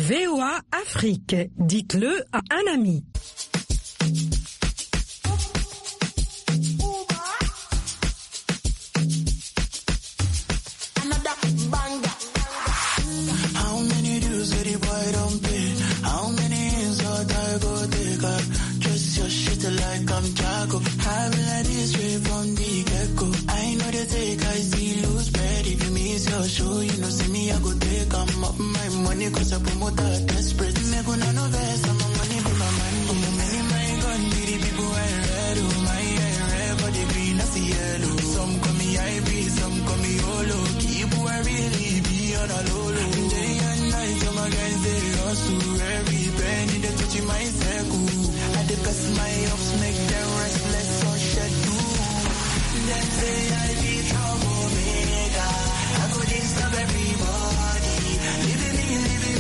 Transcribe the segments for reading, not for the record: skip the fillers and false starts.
VOA Afrique, dites-le à un ami. Cause I promote that desperate. Never no verse, I'm a money for my man. Many my gun, the people I read. Oh my, I read for the green, I see yellow. Some call me IB, some call me Olo. Keep who I really be on a low. Day and night, some my guys they hustle. Every penny they touching my circle. I the best my ups make them restless or shed too. Then say I be troublemaker. I go disturb everybody. Living me,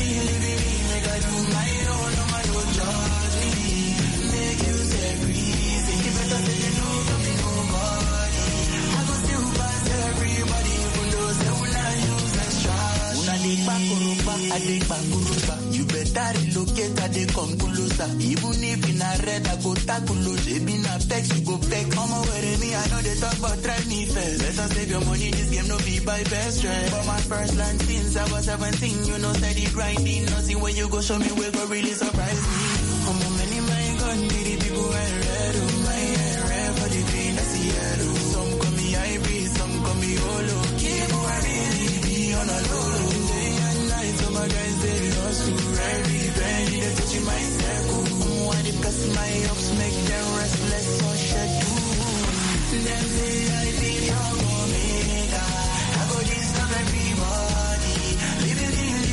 make I do my own, no man don't judge me. Make you say breezy, you better say you know from me nobody. I go still pass everybody, even those that will not use extra. Una dey bakuruba, I dey bakuruba. You better relocate, I dey come closer. Even if in a red, I go tackle. If in a vex, you go back. Come over with me, I know they talk about try me first. Better save your money, this game no be by best friend. But my first land since I was 17, you know steady grinding. Nothing when you go show me, we go really surprise me. I'm a many my gun, the people I read. Oh my, I read for the green, I see yellow. Some call me IB, some call me Olo. Keep who I really be on a low. Day and night, so my guys they hustle. Every penny they touching my circle. Why they press my ups, make them restless or shed too. Them say I be troublemaker. I go disturb everybody. Living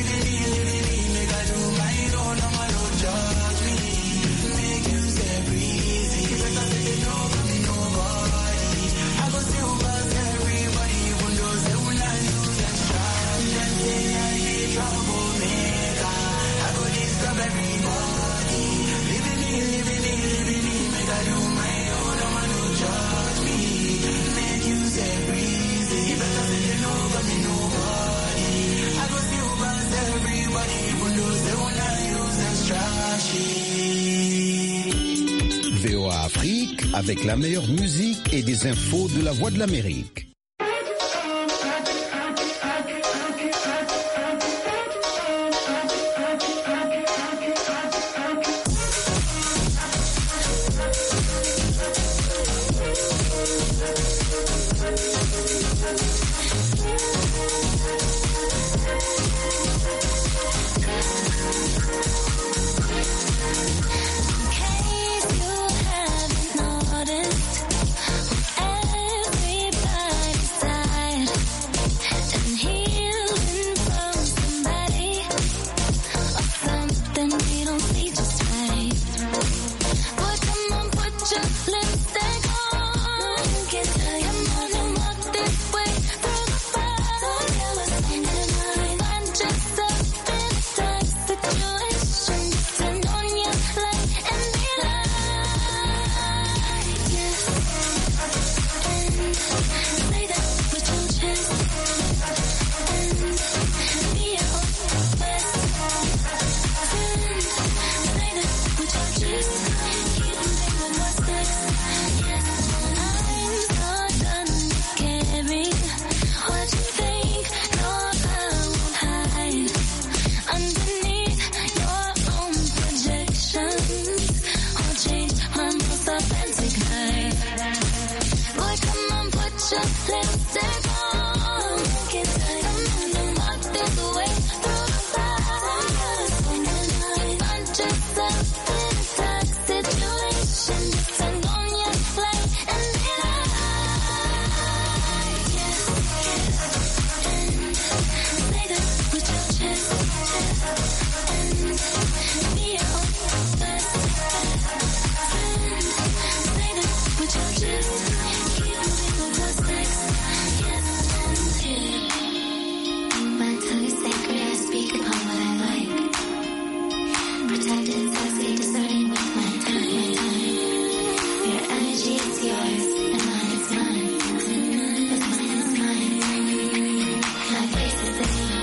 me, make I do my own, no man don't judge me. Make you say breezy, you better say you know from me nobody. I go still pass everybody, even those that will not use extra. Them say I be troublemaker. I go disturb everybody. Living me, make I do my own, no man don't judge me. Make you say breezy, you better say you know from me nobody. I go still pass everybody, even those that will not use extra shit. VOA Afrique, avec la meilleure musique et des infos de la Voix de l'Amérique.